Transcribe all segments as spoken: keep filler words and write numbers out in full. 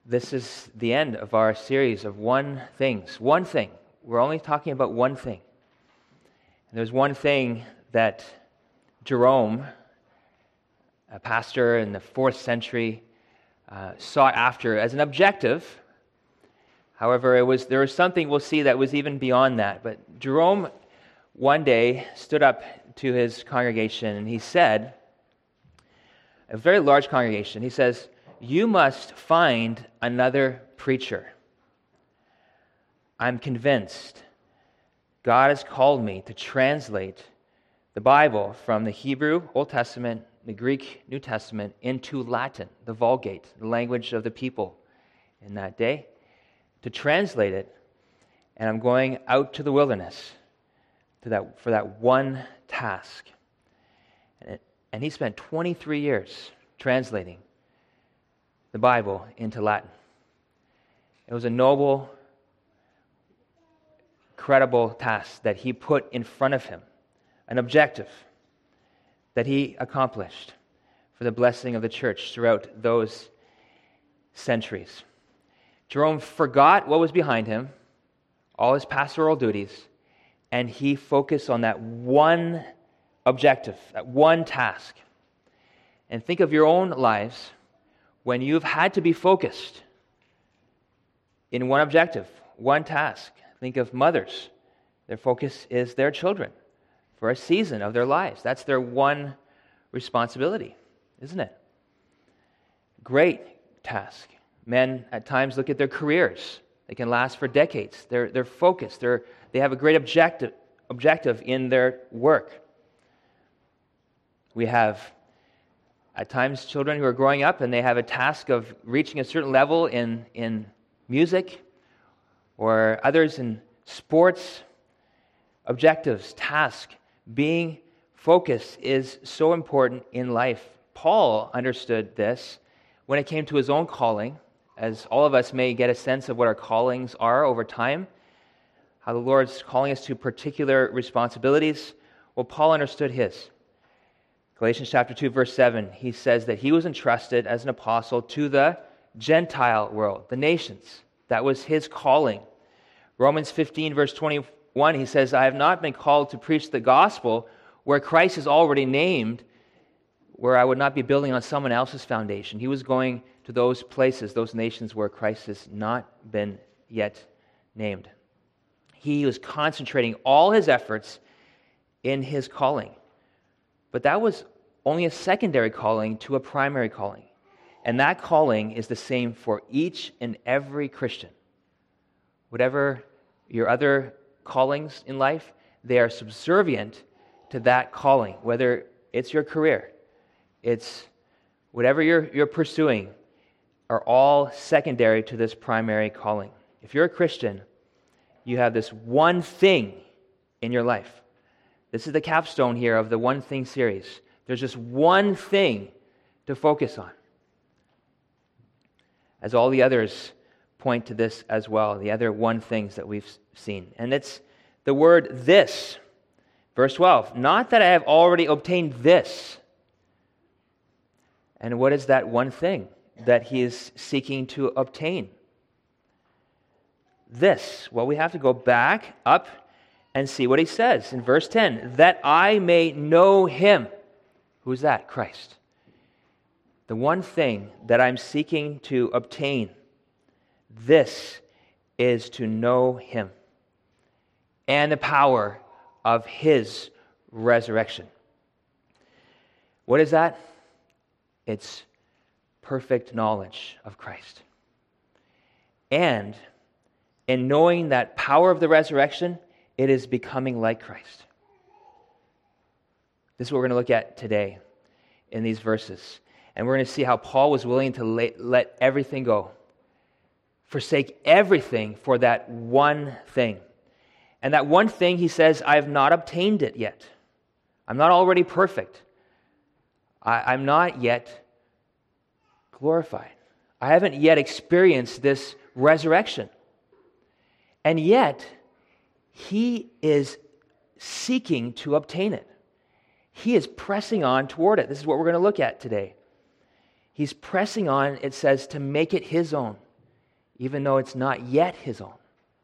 this is the end of our series of one things. One thing. We're only talking about one thing. And there's one thing that Jerome, a pastor in the fourth century, uh, sought after as an objective. However, it was there was something we'll see that was even beyond that. But Jerome one day stood up to his congregation and he said, a very large congregation, he says, "You must find another preacher. I'm convinced God has called me to translate the Bible from the Hebrew Old Testament, the Greek New Testament, into Latin, the Vulgate, the language of the people in that day, to translate it, and I'm going out to the wilderness to that for that one task." And, it, and he spent twenty-three years translating the Bible into Latin. It was a noble, credible task that he put in front of him, an objective that he accomplished for the blessing of the church throughout those centuries. Jerome forgot what was behind him, all his pastoral duties, and he focused on that one objective, that one task. And think of your own lives when you've had to be focused in one objective, one task. Think of mothers. Their focus is their children for a season of their lives. That's their one responsibility, isn't it? Great task. Men at times look at their careers. They can last for decades. They're, they're focused. They're, they have a great objective, objective in their work. We have at times children who are growing up and they have a task of reaching a certain level in, in music, or others in sports. Objectives, task, being focused is so important in life. Paul understood this when it came to his own calling, as all of us may get a sense of what our callings are over time, how the Lord's calling us to particular responsibilities. Well, Paul understood his. Galatians chapter two, verse seven, he says that he was entrusted as an apostle to the Gentile world, the nations. That was his calling. Romans fifteen, verse twenty-one, he says, "I have not been called to preach the gospel where Christ is already named, where I would not be building on someone else's foundation." He was going to those places, those nations where Christ has not been yet named. He was concentrating all his efforts in his calling. But that was only a secondary calling to a primary calling. And that calling is the same for each and every Christian. Whatever your other callings in life, they are subservient to that calling, whether it's your career, it's whatever you're, you're pursuing, are all secondary to this primary calling. If you're a Christian, you have this one thing in your life. This is the capstone here of the One Thing series. There's just one thing to focus on, as all the others point to this as well, the other one things that we've seen. And it's the word "this." Verse twelve, "Not that I have already obtained this." And what is that one thing that he is seeking to obtain? This. Well, we have to go back up and see what he says in verse ten. "That I may know him." Who's that? Christ. The one thing that I'm seeking to obtain, this is to know him and the power of his resurrection. What is that? It's perfect knowledge of Christ. And in knowing that power of the resurrection, it is becoming like Christ. This is what we're going to look at today in these verses. And we're going to see how Paul was willing to let, let everything go, forsake everything for that one thing. And that one thing, he says, I have not obtained it yet. I'm not already perfect. I, I'm not yet glorified. I haven't yet experienced this resurrection. And yet, he is seeking to obtain it. He is pressing on toward it. This is what we're going to look at today. He's pressing on, it says, to make it his own. even though it's not yet his own.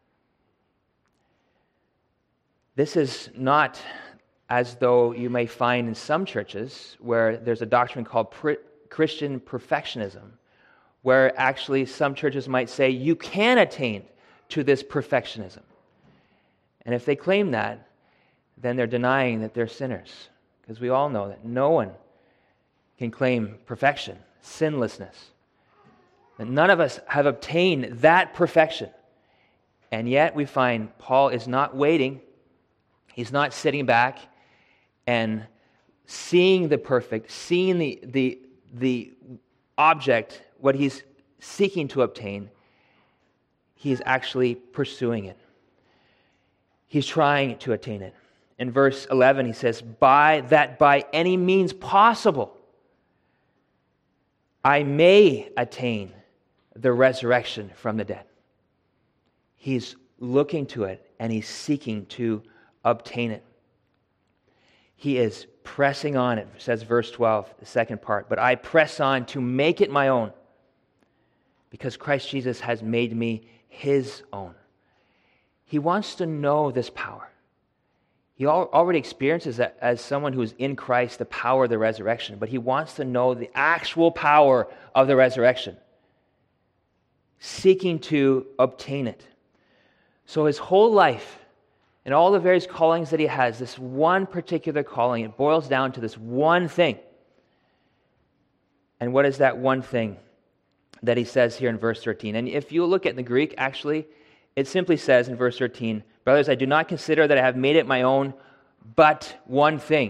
This is not as though you may find in some churches where there's a doctrine called pr- Christian perfectionism, where actually some churches might say you can attain to this perfectionism. And if they claim that, then they're denying that they're sinners, because we all know that no one can claim perfection, sinlessness. That none of us have obtained that perfection. And yet we find Paul is not waiting. He's not sitting back and seeing the perfect, seeing the, the, the object, what he's seeking to obtain. He's actually pursuing it. He's trying to attain it. In verse eleven, he says, by that by any means possible, I may attain the resurrection from the dead. He's looking to it and he's seeking to obtain it. He is pressing on it, says verse twelve, the second part. But I press on to make it my own, because Christ Jesus has made me his own. He wants to know this power. He already experiences that as someone who is in Christ, the power of the resurrection, but he wants to know the actual power of the resurrection, seeking to obtain it. So his whole life and all the various callings that he has, this one particular calling, it boils down to this one thing. And what is that one thing that he says here in verse thirteen? And if you look at the Greek, actually, it simply says in verse thirteen, brothers, I do not consider that I have made it my own, but one thing.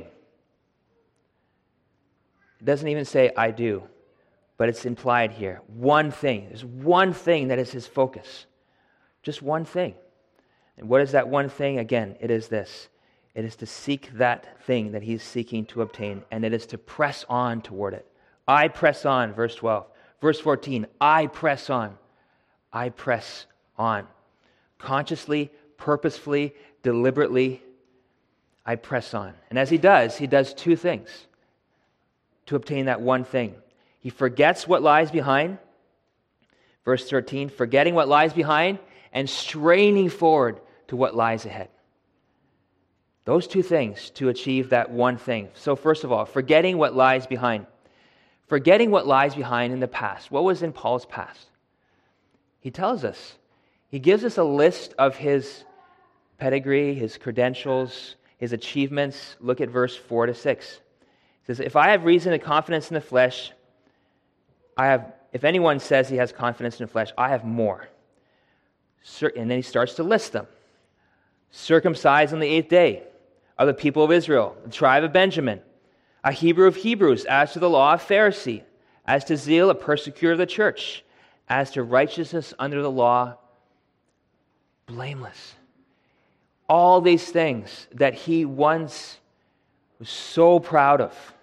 It doesn't even say I do, but it's implied here. One thing. There's one thing that is his focus. Just one thing. And what is that one thing? Again, it is this. It is to seek that thing that he's seeking to obtain, and it is to press on toward it. I press on, verse twelve. Verse fourteen, I press on. I press on. Consciously, purposefully, deliberately, I press on. And as he does, he does two things to obtain that one thing. He forgets what lies behind. Verse thirteen, forgetting what lies behind and straining forward to what lies ahead. Those two things to achieve that one thing. So first of all, forgetting what lies behind. Forgetting what lies behind in the past. What was in Paul's past? He tells us. He gives us a list of his pedigree, his credentials, his achievements. Look at verse four to six. He says, if I have reason and confidence in the flesh, I have, if anyone says he has confidence in the flesh, I have more. And then he starts to list them. Circumcised on the eighth day of the people of Israel, the tribe of Benjamin, a Hebrew of Hebrews, as to the law, a Pharisee, as to zeal, a persecutor of the church, as to righteousness under the law, blameless. All these things that he once was so proud of.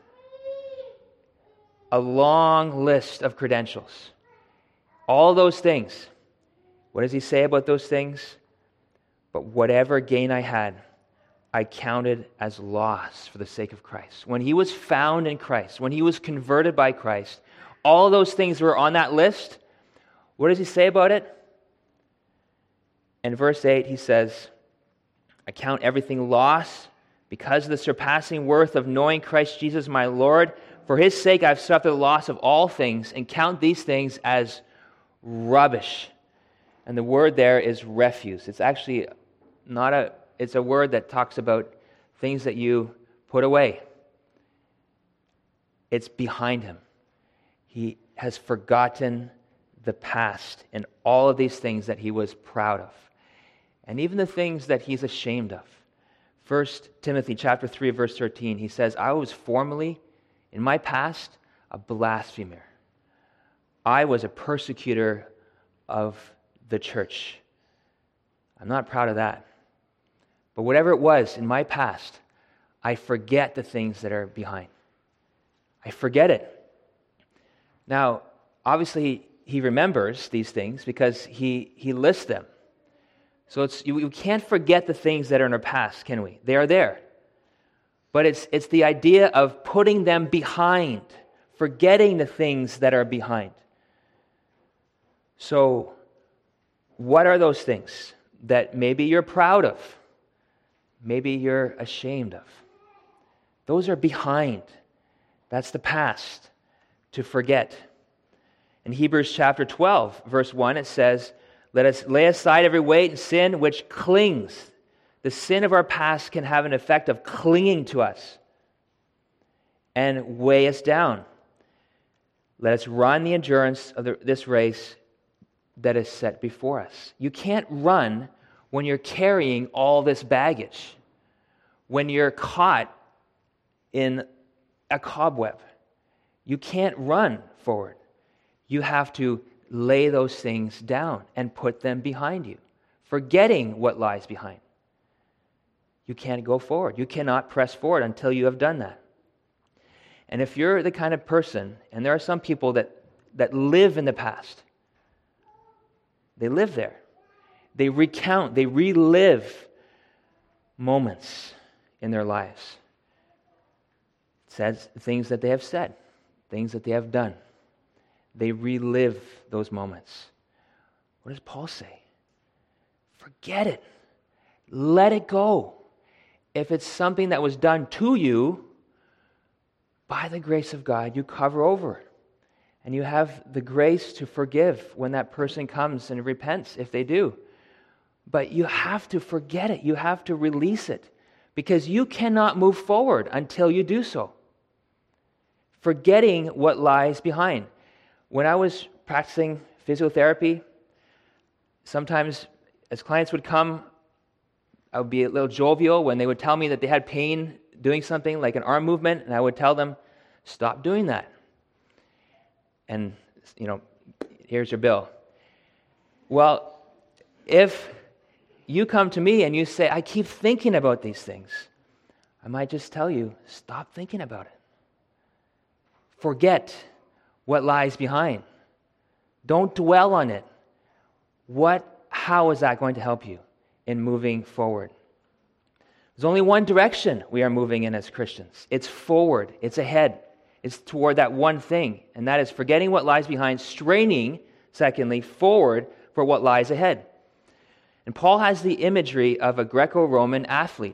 A long list of credentials. All those things. What does he say about those things? But whatever gain I had, I counted as loss for the sake of Christ. When he was found in Christ, when he was converted by Christ, all those things were on that list. What does he say about it? In verse eight, he says, I count everything loss because of the surpassing worth of knowing Christ Jesus my Lord. For his sake I've suffered the loss of all things and count these things as rubbish. And the word there is refuse. It's actually not a, it's a word that talks about things that you put away. It's behind him. He has forgotten the past and all of these things that he was proud of. And even the things that he's ashamed of. First Timothy chapter three, verse thirteen, he says, I was formerly, in my past, a blasphemer. I was a persecutor of the church. I'm not proud of that. But whatever it was in my past, I forget the things that are behind. I forget it. Now, obviously, he remembers these things because he, he lists them. So it's you, you can't forget the things that are in our past, can we? They are there. But it's it's the idea of putting them behind, forgetting the things that are behind. So what are those things that maybe you're proud of, maybe you're ashamed of? Those are behind. That's the past to forget. In Hebrews chapter twelve, verse one, it says, "Let us lay aside every weight and sin which clings." The sin of our past can have an effect of clinging to us and weigh us down. Let us run the endurance of the, this race that is set before us. You can't run when you're carrying all this baggage, when you're caught in a cobweb. You can't run forward. You have to lay those things down and put them behind you, forgetting what lies behind. You can't go forward. You cannot press forward until you have done that. And if you're the kind of person, and there are some people that, that live in the past, they live there. They recount, they relive moments in their lives. It says things that they have said, things that they have done. They relive those moments. What does Paul say? Forget it. Let it go. If it's something that was done to you, by the grace of God, you cover over it. And you have the grace to forgive when that person comes and repents, if they do. But you have to forget it. You have to release it. Because you cannot move forward until you do so. Forgetting what lies behind. When I was practicing physiotherapy, sometimes as clients would come, I would be a little jovial when they would tell me that they had pain doing something like an arm movement, and I would tell them, stop doing that. And, you know, here's your bill. Well, if you come to me and you say, I keep thinking about these things, I might just tell you, stop thinking about it. Forget what lies behind. Don't dwell on it. What, how is that going to help you in moving forward? There's only one direction we are moving in as Christians. It's forward. It's ahead. It's toward that one thing, and that is forgetting what lies behind, straining, secondly, forward for what lies ahead. And Paul has the imagery of a Greco-Roman athlete.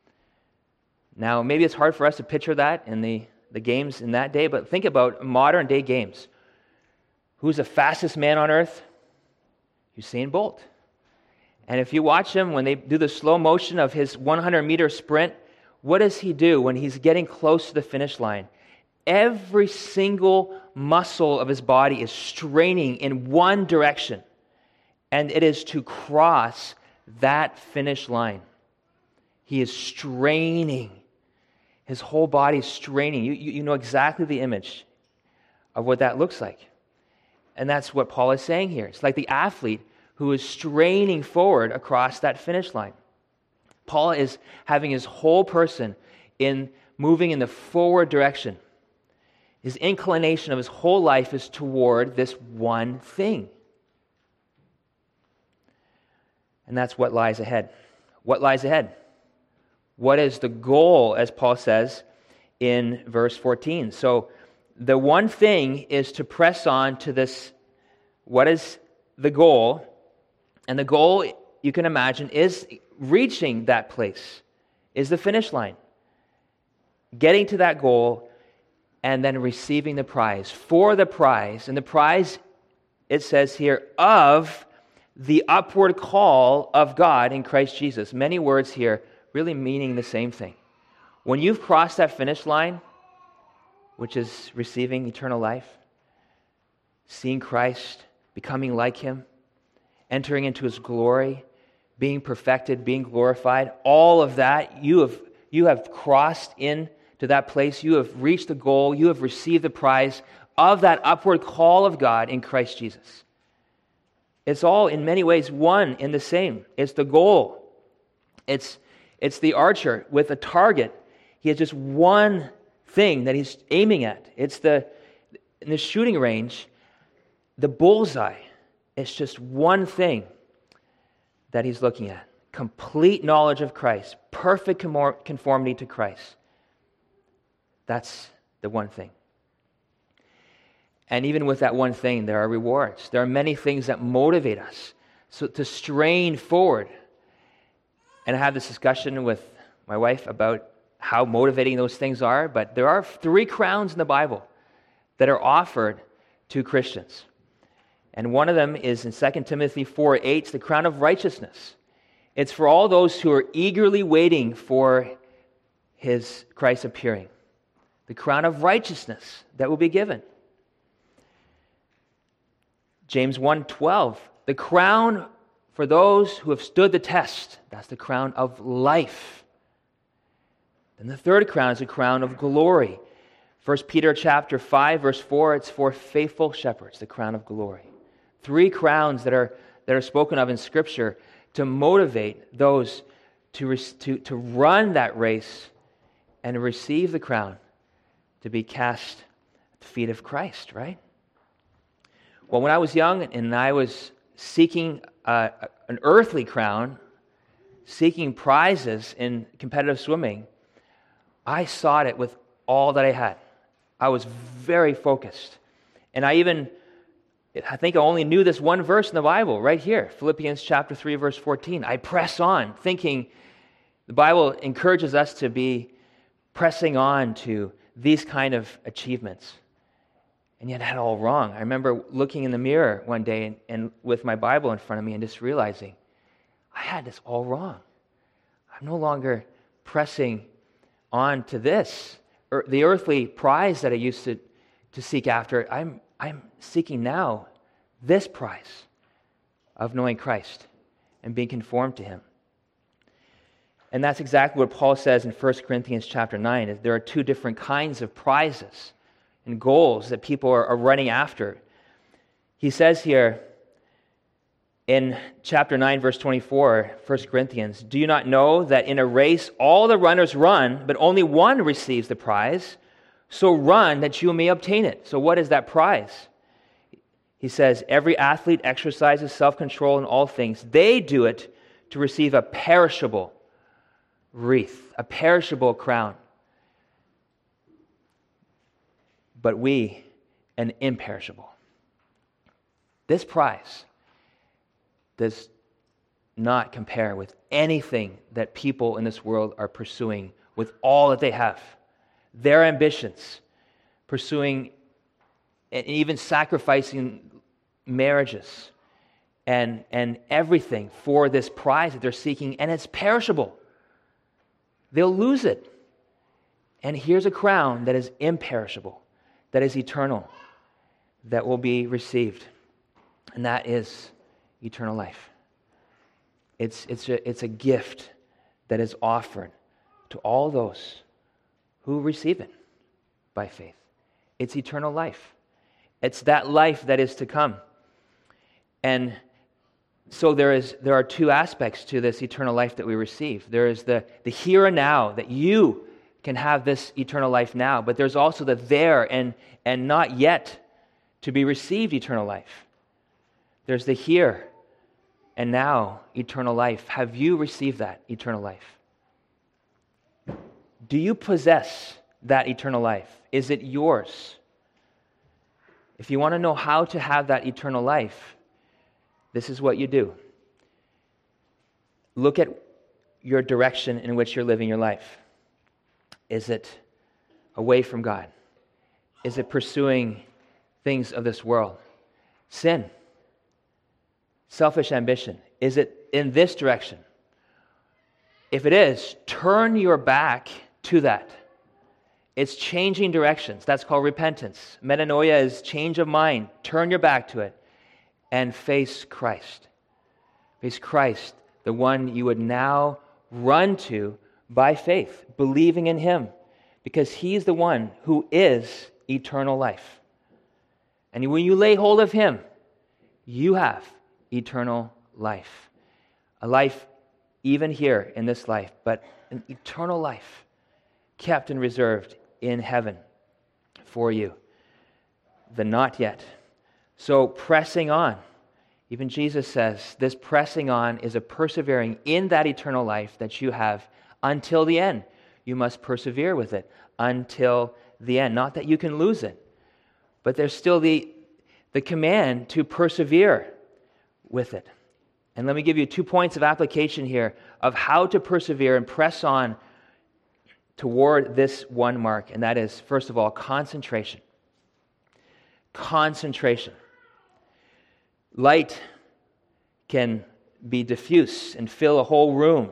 Now, maybe it's hard for us to picture that in the, the games in that day, but think about modern-day games. Who's the fastest man on earth? Usain Bolt. And if you watch him, when they do the slow motion of his hundred meter sprint, what does he do when he's getting close to the finish line? Every single muscle of his body is straining in one direction, and it is to cross that finish line. He is straining. His whole body is straining. You, you, you know exactly the image of what that looks like. And that's what Paul is saying here. It's like the athlete who is straining forward across that finish line. Paul is having his whole person in moving in the forward direction. His inclination of his whole life is toward this one thing. And that's what lies ahead. What lies ahead? What is the goal, as Paul says in verse fourteen? So the one thing is to press on to this. What is the goal? And the goal, you can imagine, is reaching that place, is the finish line. Getting to that goal and then receiving the prize. For the prize, and the prize, it says here, of the upward call of God in Christ Jesus. Many words here really meaning the same thing. When you've crossed that finish line, which is receiving eternal life, seeing Christ, becoming like Him, entering into His glory, being perfected, being glorified, all of that, you have you have crossed into that place, you have reached the goal, you have received the prize of that upward call of God in Christ Jesus. It's all in many ways one in the same. It's the goal. It's, it's the archer with a target. He has just one thing that he's aiming at. It's the, in the shooting range, the bullseye. It's just one thing that he's looking at. Complete knowledge of Christ. Perfect conformity to Christ. That's the one thing. And even with that one thing, there are rewards. There are many things that motivate us so to strain forward. And I have this discussion with my wife about how motivating those things are, but there are three crowns in the Bible that are offered to Christians. And one of them is in Second Timothy four eight, it's the crown of righteousness. It's for all those who are eagerly waiting for his Christ appearing. The crown of righteousness that will be given. James one twelve, the crown for those who have stood the test. That's the crown of life. And the third crown is a crown of glory. First Peter chapter five, verse four, it's for faithful shepherds, the crown of glory. Three crowns that are that are spoken of in Scripture to motivate those to, to, to run that race and to receive the crown, to be cast at the feet of Christ, right? Well, when I was young and I was seeking uh, an earthly crown, seeking prizes in competitive swimming, I sought it with all that I had. I was very focused. And I even, I think I only knew this one verse in the Bible right here, Philippians chapter three, verse fourteen. I press on, thinking the Bible encourages us to be pressing on to these kind of achievements. And yet I had it all wrong. I remember looking in the mirror one day and, and with my Bible in front of me and just realizing I had this all wrong. I'm no longer pressing on to this, or the earthly prize that I used to, to seek after. I'm, I'm seeking now this prize of knowing Christ and being conformed to him. And that's exactly what Paul says in First Corinthians chapter nine. Is there are two different kinds of prizes and goals that people are, are running after. He says here in chapter nine, verse twenty-four, First Corinthians, do you not know that in a race all the runners run, but only one receives the prize? So run that you may obtain it. So what is that prize? He says, every athlete exercises self-control in all things. They do it to receive a perishable wreath, a perishable crown. But we, an imperishable. This prize does not compare with anything that people in this world are pursuing with all that they have. Their ambitions, pursuing and even sacrificing marriages and, and everything for this prize that they're seeking, and it's perishable. They'll lose it. And here's a crown that is imperishable, that is eternal, that will be received. And that is eternal life. It's, it's, a, it's a gift that is offered to all those who receive it by faith. It's eternal life. It's that life that is to come. And so there is there are two aspects to this eternal life that we receive. There is the, the here and now, that you can have this eternal life now, but there's also the there and, and not yet to be received eternal life. There's the here and now eternal life. Have you received that eternal life? Do you possess that eternal life? Is it yours? If you want to know how to have that eternal life, this is what you do. Look at your direction in which you're living your life. Is it away from God? Is it pursuing things of this world? Sin? Selfish ambition? Is it in this direction? If it is, turn your back to that. It's changing directions. That's called repentance. Metanoia is change of mind. Turn your back to it and face Christ. Face Christ, the one you would now run to by faith, believing in him, because he's the one who is eternal life. And when you lay hold of him, you have eternal life. A life even here in this life, but an eternal life kept and reserved in heaven for you. The not yet. So pressing on. Even Jesus says this pressing on is a persevering in that eternal life that you have until the end. You must persevere with it until the end. Not that you can lose it, but there's still the, the command to persevere with it. And let me give you two points of application here of how to persevere and press on toward this one mark, and that is, first of all, concentration. Concentration. Light can be diffuse and fill a whole room.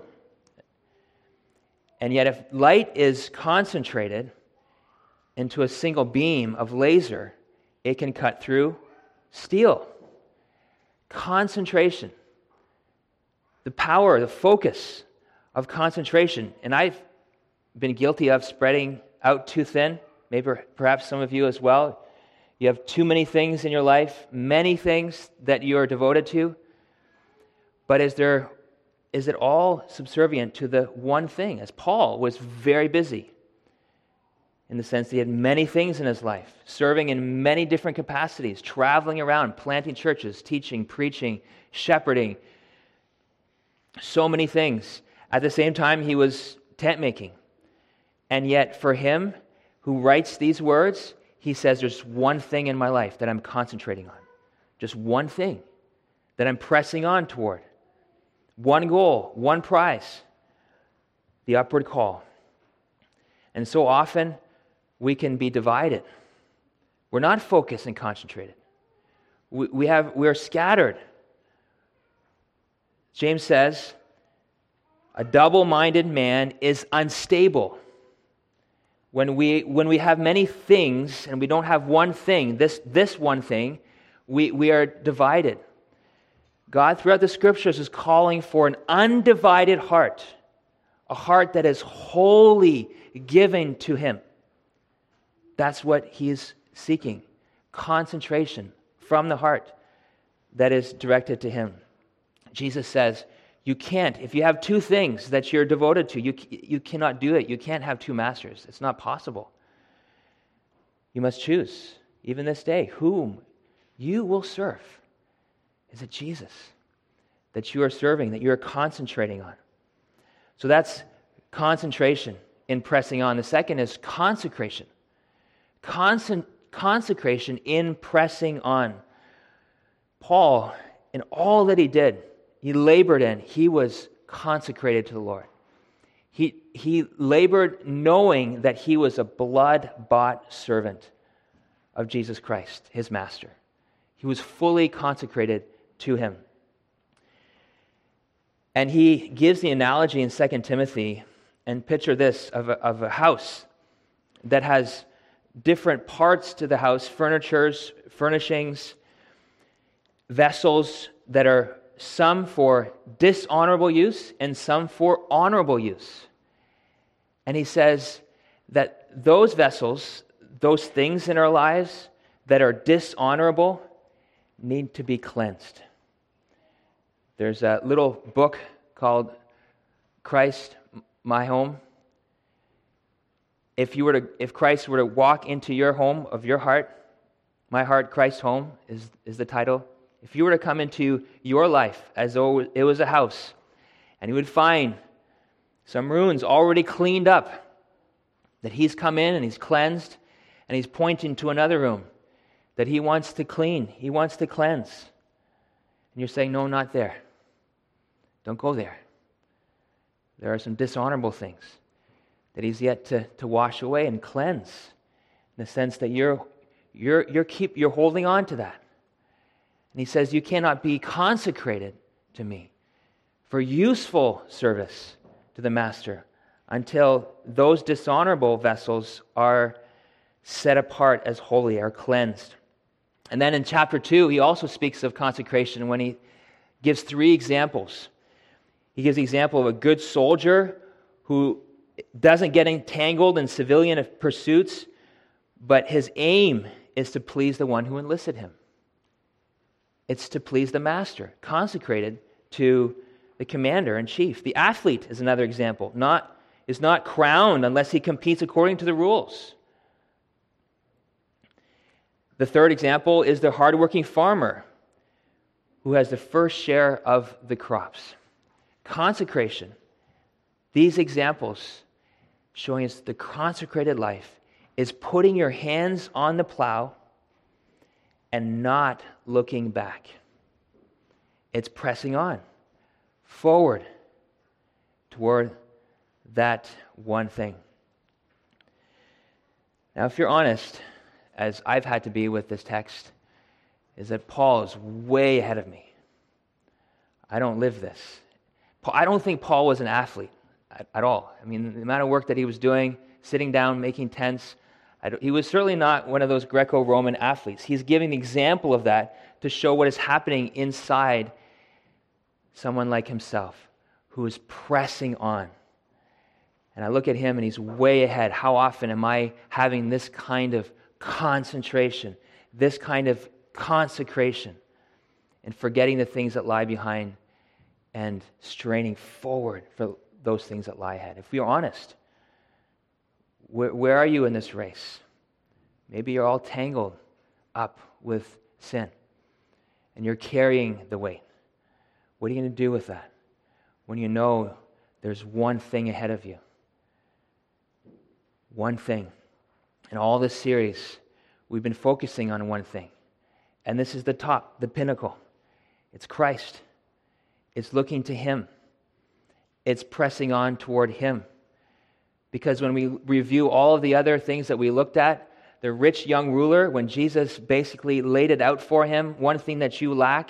And yet if light is concentrated into a single beam of laser, it can cut through steel. Concentration. The power, the focus of concentration. And I've been guilty of spreading out too thin, maybe perhaps some of you as well. You have too many things in your life, many things that you are devoted to, but is there is it all subservient to the one thing? As Paul was very busy in the sense that he had many things in his life, serving in many different capacities, traveling around, planting churches, teaching, preaching, shepherding, so many things. At the same time, he was tent making. And yet for him, who writes these words, he says, there's one thing in my life that I'm concentrating on. Just one thing that I'm pressing on toward. One goal, one prize, the upward call. And so often, we can be divided. We're not focused and concentrated. We, we have, we're scattered. James says, a double-minded man is unstable. When we, when we have many things and we don't have one thing, this, this one thing, we, we are divided. God, throughout the Scriptures, is calling for an undivided heart, a heart that is wholly given to Him. That's what He's seeking, concentration from the heart that is directed to Him. Jesus says, you can't, if you have two things that you're devoted to, you, you cannot do it. You can't have two masters. It's not possible. You must choose, even this day, whom you will serve. Is it Jesus that you are serving, that you are concentrating on? So that's concentration in pressing on. The second is consecration. Constant, consecration in pressing on. Paul, in all that he did, he labored in, he was consecrated to the Lord. He, he labored knowing that he was a blood-bought servant of Jesus Christ, his master. He was fully consecrated to him. And he gives the analogy in Second Timothy, and picture this, of a, of a house that has different parts to the house, furnitures, furnishings, vessels that are some for dishonorable use and some for honorable use. And he says that those vessels, those things in our lives that are dishonorable, need to be cleansed. There's a little book called Christ, My Home. If you were to, if Christ were to walk into your home of your heart, My Heart, Christ's Home is, is the title. If you were to come into your life as though it was a house, and you would find some rooms already cleaned up, that he's come in and he's cleansed, and he's pointing to another room that he wants to clean, he wants to cleanse. And you're saying, no, not there. Don't go there. There are some dishonorable things that he's yet to, to wash away and cleanse, in the sense that you're you're you're keep you're holding on to that. And he says, you cannot be consecrated to me for useful service to the master until those dishonorable vessels are set apart as holy, are cleansed. And then in chapter two, he also speaks of consecration when he gives three examples. He gives the example of a good soldier who doesn't get entangled in civilian pursuits, but his aim is to please the one who enlisted him. It's to please the master, consecrated to the commander in chief. The athlete is another example. Not, is not crowned unless he competes according to the rules. The third example is the hardworking farmer who has the first share of the crops. Consecration. These examples showing us the consecrated life is putting your hands on the plow and not looking back. It's pressing on. forward toward that one thing. Now, if you're honest, as I've had to be with this text, is that Paul is way ahead of me. I don't live this. I don't think Paul was an athlete at, at all. I mean, the amount of work that he was doing, sitting down, making tents, I don't, he was certainly not one of those Greco-Roman athletes. He's giving the example of that to show what is happening inside someone like himself who is pressing on. And I look at him and he's way ahead. How often am I having this kind of concentration, this kind of consecration, and forgetting the things that lie behind and straining forward for those things that lie ahead? If we are honest, where, where are you in this race? Maybe you're all tangled up with sin and you're carrying the weight. What are you going to do with that when you know there's one thing ahead of you? One thing. In all this series, we've been focusing on one thing. And this is the top, the pinnacle. It's Christ. It's looking to Him. It's pressing on toward Him. Because when we review all of the other things that we looked at, the rich young ruler, when Jesus basically laid it out for him, one thing that you lack,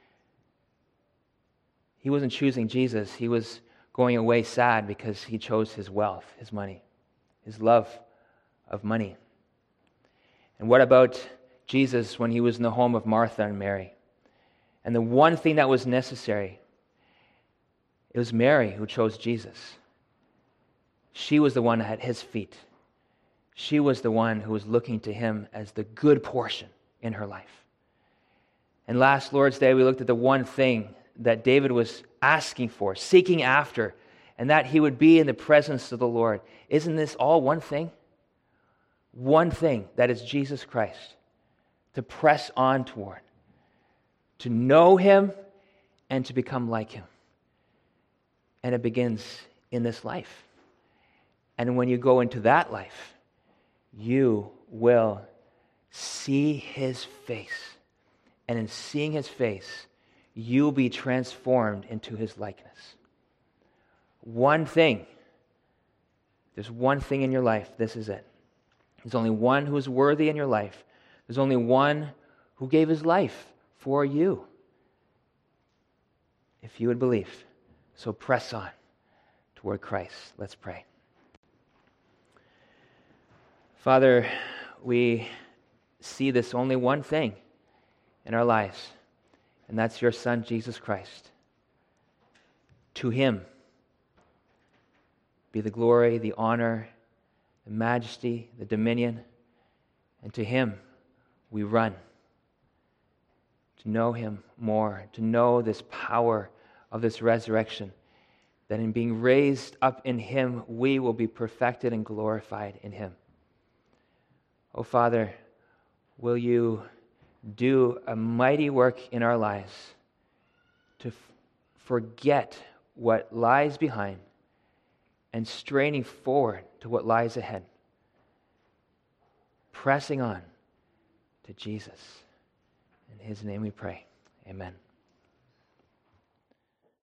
he wasn't choosing Jesus. He was going away sad because he chose his wealth, his money, his love of money. And what about Jesus when he was in the home of Martha and Mary? And the one thing that was necessary, it was Mary who chose Jesus. She was the one at his feet. She was the one who was looking to him as the good portion in her life. And last Lord's Day, we looked at the one thing that David was asking for, seeking after, and that he would be in the presence of the Lord. Isn't this all one thing? One thing, that is Jesus Christ, to press on toward, to know Him and to become like Him. And it begins in this life. And when you go into that life, you will see His face. And in seeing His face, you'll be transformed into His likeness. One thing. There's one thing in your life. This is it. There's only one who is worthy in your life. There's only one who gave His life for you. If you would believe. So press on toward Christ. Let's pray. Father, we see this only one thing in our lives, and that's your Son, Jesus Christ. To Him be the glory, the honor, the majesty, the dominion, and to Him we run. To know Him more, to know this power of this resurrection, that in being raised up in Him, we will be perfected and glorified in Him. Oh, Father, will you do a mighty work in our lives to f- forget what lies behind and straining forward to what lies ahead, pressing on to Jesus. In His name we pray. Amen.